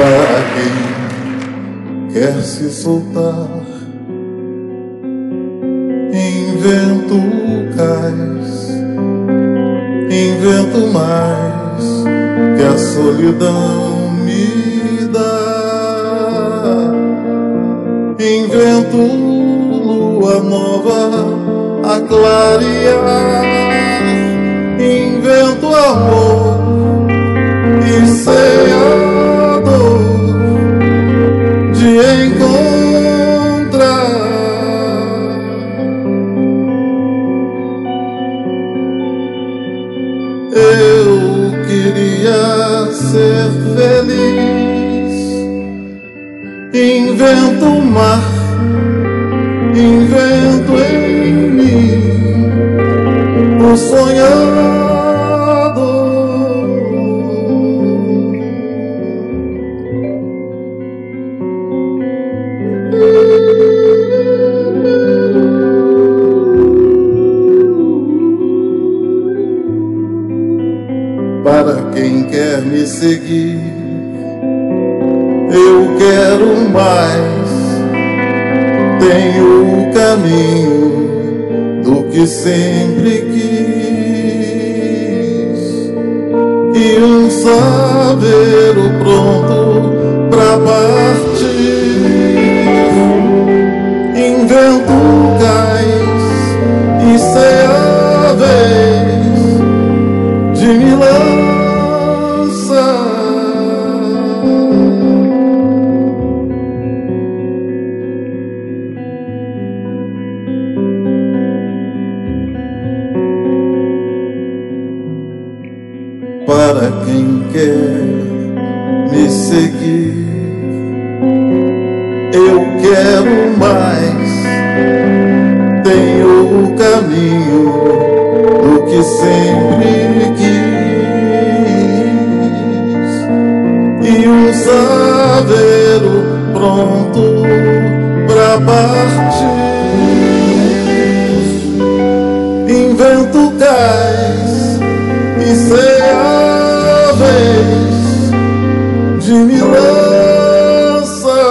Para quem quer se soltar, invento cais, invento mais que a solidão me dá. Invento lua nova a clarear, invento amor e sei a dor de encontrar. Eu queria ser feliz, invento o mar, invento em mim o sonhador. Para quem quer me seguir, eu quero mais. Tenho o caminho do que sempre quis e um saber o pronto pra partir. Invento cais e sei a vez de me lançar. Para quem quer me seguir, eu quero mais. Tenho o caminho do que sempre quis e um saber pronto pra partir. Invento cais e sei a vez de me lançar.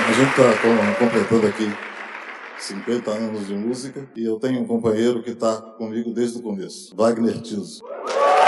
A gente está completando aqui 50 anos de música e eu tenho um companheiro que está comigo desde o começo, Wagner Tiso.